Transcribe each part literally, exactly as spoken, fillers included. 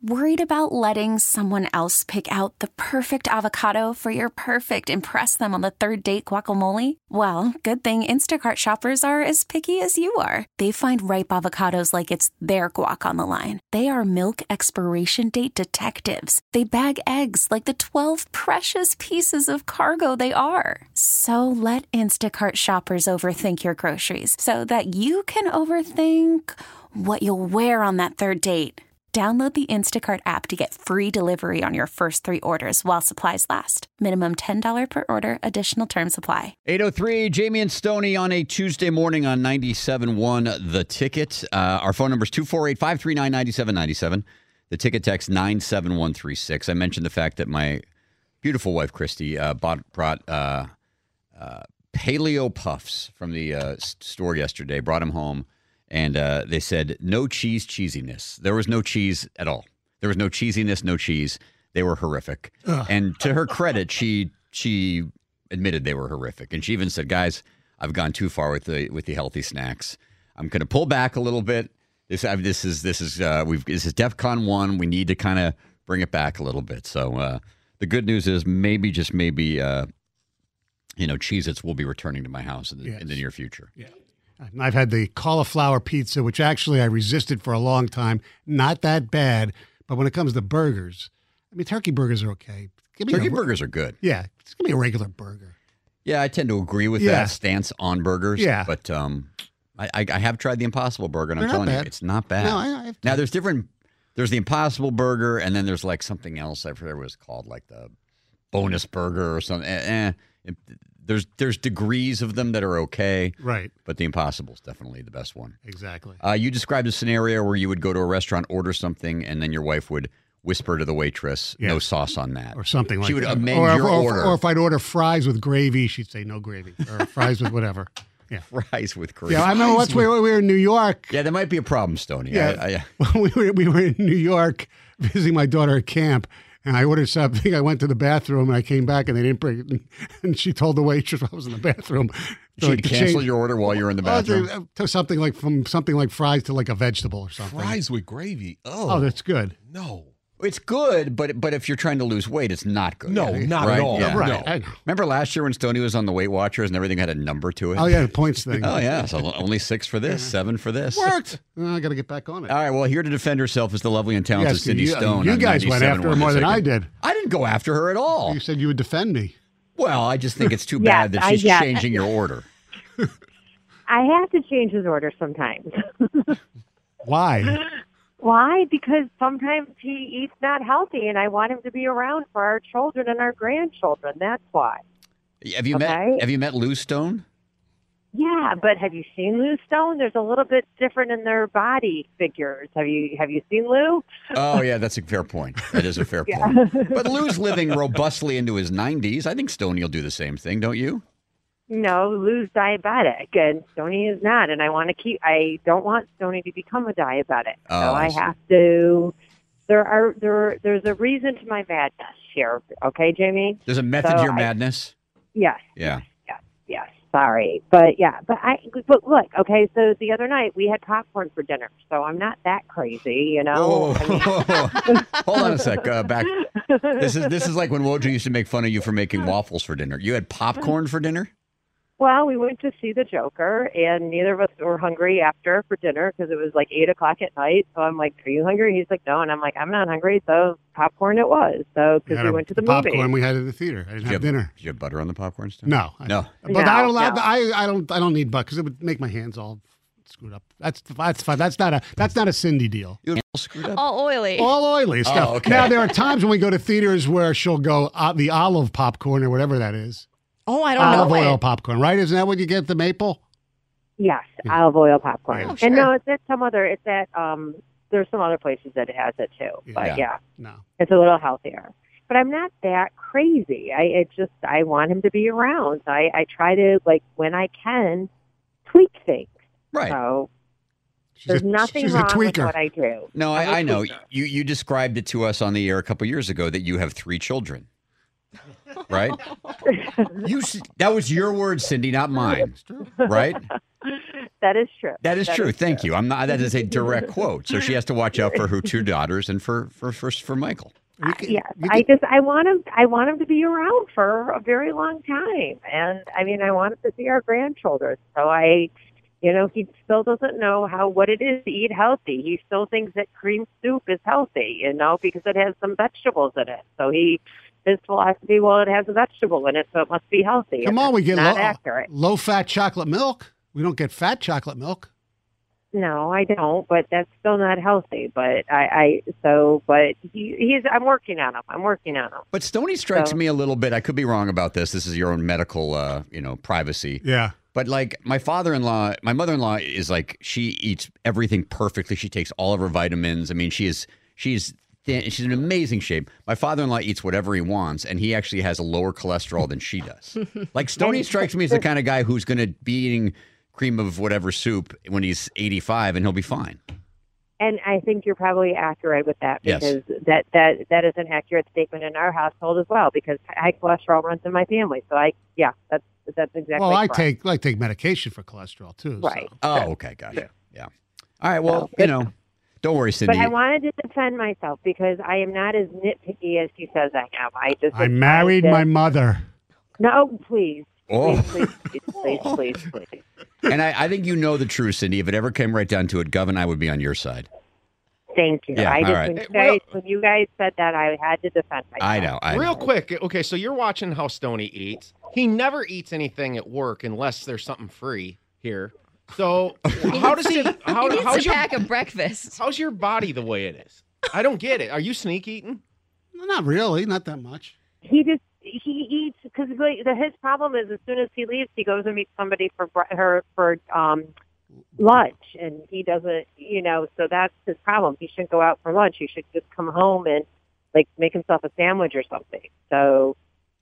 Worried about letting someone else pick out the perfect avocado for your perfect impress them on the third date guacamole? Well, good thing Instacart shoppers are as picky as you are. They find ripe avocados like it's their guac on the line. They are milk expiration date detectives. They bag eggs like the twelve precious pieces of cargo they are. So let Instacart shoppers overthink your groceries so that you can overthink what you'll wear on that third date. Download the Instacart app to get free delivery on your first three orders while supplies last. Minimum ten dollars per order. Additional terms apply. eight oh three, Jamie and Stoney on a Tuesday morning on ninety-seven point one The Ticket. Uh, our phone number is two four eight, five three nine, nine seven nine seven. The Ticket text nine seven one three six. I mentioned the fact that my beautiful wife, Christy, uh, bought, brought uh, uh, Paleo Puffs from the uh, store yesterday, brought them home. And uh, they said, no cheese cheesiness. There was no cheese at all. There was no cheesiness, no cheese. They were horrific. Ugh. And to her credit, she she admitted they were horrific. And she even said, guys, I've gone too far with the with the healthy snacks. I'm going to pull back a little bit. This I, this is this is uh, we've this is DEFCON one. We need to kind of bring it back a little bit. So uh, the good news is maybe just maybe uh, you know Cheez-Its will be returning to my house in the, yes. in the near future. Yeah. I've had the cauliflower pizza, which actually I resisted for a long time. Not that bad, but when it comes to burgers, I mean, turkey burgers are okay. Give me turkey a, burgers are good. Yeah, just give me a regular burger. Yeah, I tend to agree with yeah. that stance on burgers. Yeah, but um, I, I, I have tried the Impossible Burger, and They're I'm telling bad. you, it's not bad. No, I, I've now there's different. There's the Impossible Burger, and then there's like something else. I forget what it was called, like the bonus burger or something. Eh, eh, it, There's there's degrees of them that are okay. Right. But the Impossible is definitely the best one. Exactly. Uh, you described a scenario where you would go to a restaurant, order something, and then your wife would whisper to the waitress, yeah. no sauce on that. Or something like that. She would that. amend or, your or, order. Or if I'd order fries with gravy, she'd say no gravy. Or fries with whatever. Yeah. Fries with gravy. Yeah, I remember once we were, we were in New York. Yeah, that might be a problem, Stoney. Yeah. I, I, I, we, were, we were in New York visiting my daughter at camp. And I ordered something. I went to the bathroom, and I came back, and they didn't bring it. And she told the waitress I was in the bathroom. She'd like cancel change. your order while you were in the bathroom? Oh, to something like from something like fries to like a vegetable or something. Fries with gravy. Oh, oh that's good. No. It's good, but but if you're trying to lose weight, it's not good. No, not right? at all. Yeah. Right. No. Remember last year when Stoney was on the Weight Watchers and everything had a number to it? Oh, yeah, the points thing. Oh, yeah. So only six for this, seven for this. Worked. Well, I got to get back on it. All right. Well, here to defend herself is the lovely and talented yes, Cindy you, Stone. You guys went after her more than I did. I didn't go after her at all. You said you would defend me. Well, I just think it's too yes, bad that she's I, yeah. changing your order. I have to change his order sometimes. Why? Why? Because sometimes he eats not healthy, and I want him to be around for our children and our grandchildren. That's why. Have you okay? met Have you met Lou Stone? Yeah, but have you seen Lou Stone? There's a little bit different in their body figures. Have you Have you seen Lou? Oh yeah, that's a fair point. That is a fair yeah. point. But Lou's living robustly into his nineties. I think Stoney will do the same thing, don't you? No, Lou's diabetic, and Stoney is not. And I want to keep. I don't want Stoney to become a diabetic. Oh, so I I see. have to. There are there. There's a reason to my madness here. Okay, Jamie. There's a method so to your I, madness. Yes. Yeah. Yes. Yes. Sorry, but yeah, but I. But look, okay. So the other night we had popcorn for dinner. So I'm not that crazy, you know. Oh. I mean, Hold on a sec. Uh, back. This is this is like when Wojo used to make fun of you for making waffles for dinner. You had popcorn for dinner? Well, we went to see the Joker, and neither of us were hungry after for dinner because it was like eight o'clock at night. So I'm like, "Are you hungry?" He's like, "No," and I'm like, "I'm not hungry." So popcorn it was. So because we a, went to the, the movie. popcorn we had at the theater. I didn't have, have dinner. Did you have butter on the popcorn stuff? No, no. But no, I don't. no. I, I don't. I don't need butter because it would make my hands all screwed up. That's that's fine. That's not a that's not a Cindy deal. You all screwed up. All oily. All oily stuff. Oh, okay. Now there are times when we go to theaters where she'll go uh, the olive popcorn or whatever that is. Oh, I don't olive know oil it. popcorn, right? Isn't that what you get? The maple. Yes, Yeah. olive oil popcorn. Oh, sure. And no, it's at some other. It's at um. There's some other places that it has it too. Yeah. But yeah, No. it's a little healthier. But I'm not that crazy. I it just I want him to be around. So I I try to like when I can tweak things. Right. So She's there's a, nothing she's wrong a with tweaker. what I do. No, I'm a I, I know. tweaker. You you described it to us on the air a couple years ago that you have three children. Right? you that was your word, Cindy, not mine. Right? that is true. That is that true. Is Thank true. you. I'm not. That is a direct quote. So she has to watch out for her two daughters and for for for, for Michael. Uh, yes, I just I want him. I want him to be around for a very long time, and I mean, I want him to see our grandchildren. So I, you know, he still doesn't know how what it is to eat healthy. He still thinks that cream soup is healthy, you know, because it has some vegetables in it. So he. His philosophy, well, it has a vegetable in it, so it must be healthy. Come on, we get not low, accurate. low-fat chocolate milk. We don't get fat chocolate milk. No, I don't, but that's still not healthy. But I, I so, but he, he's. I'm working on him. I'm working on him. But Stoney strikes So- me a little bit. I could be wrong about this. This is your own medical, uh, you know, privacy. Yeah. But like my father-in-law, my mother-in-law is like she eats everything perfectly. She takes all of her vitamins. I mean, she is she's thin, she's in amazing shape. My father-in-law eats whatever he wants, and he actually has a lower cholesterol than she does. Like Stoney strikes me as the kind of guy who's going to be eating cream of whatever soup when he's eighty-five, and he'll be fine. And I think you're probably accurate with that Yes. because that, that that is an accurate statement in our household as well. Because high cholesterol runs in my family, so I yeah, that's that's exactly. Well, I correct. take I take medication for cholesterol too. Right. So. Oh, okay, gotcha. Yeah. All right. Well, So, you know, don't worry, Cindy. But I wanted to defend myself because I am not as nitpicky as he says I am. I just I married my mother. No, please. Oh. Please, please, please, please, please, please. And I, I think you know the truth, Cindy. If it ever came right down to it, Gov and I would be on your side. Thank you. Yeah, I all just right. when, Hey, you guys, real- when you guys said that, I had to defend myself. I know. I Real know. quick, okay, so you're watching how Stoney eats. He never eats anything at work unless there's something free here. So how does he? How, he needs how's to your pack a breakfast. how's your body the way it is? I don't get it. Are you sneak eating? No, not really, not that much. He just he eats because like, the- his problem is as soon as he leaves, he goes and meets somebody for bre- her for um lunch, and he doesn't. You know, so that's his problem. He shouldn't go out for lunch. He should just come home and like make himself a sandwich or something. So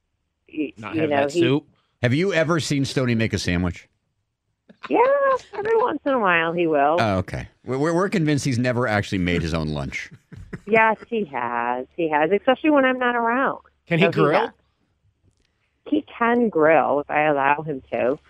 y- Not you have know, that he, soup. Have you ever seen Stoney make a sandwich? yeah, every once in a while he will. Oh, okay. We're, we're convinced he's never actually made his own lunch. Yes, he has. He has, especially when I'm not around. Can he So grill? does. He can grill if I allow him to.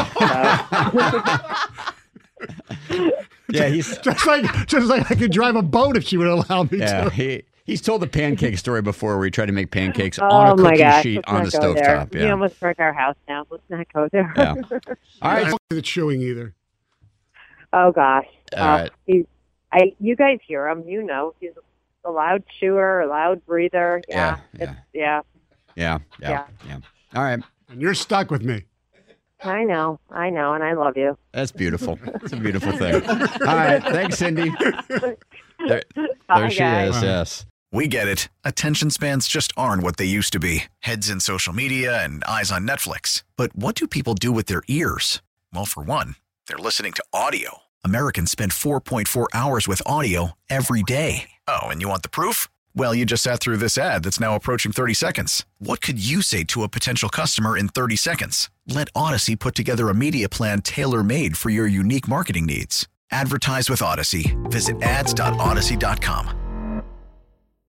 So. Yeah, he's Just like just like I could drive a boat if she would allow me yeah to. he he's told the pancake story before, where he tried to make pancakes Oh on a my cookie gosh! sheet Let's on the not go there. stovetop. You Yeah. almost broke our house down. Let's not go there. Yeah. All I right. don't like the chewing either. Oh gosh. All Uh, right. He's, I. You guys hear him. You know he's a loud chewer, a loud breather. Yeah. Yeah, It's, yeah. Yeah. Yeah. Yeah. Yeah. All right. And you're stuck with me. I know. I know, and I love you. That's beautiful. It's a beautiful thing. All right. Thanks, Cindy. There, Bye, there she guys. is. Yes. We get it. Attention spans just aren't what they used to be. Heads in social media and eyes on Netflix. But what do people do with their ears? Well, for one, they're listening to audio. Americans spend four point four hours with audio every day. Oh, and you want the proof? Well, you just sat through this ad that's now approaching thirty seconds. What could you say to a potential customer in thirty seconds? Let Odyssey put together a media plan tailor-made for your unique marketing needs. Advertise with Odyssey. Visit ads dot odyssey dot com.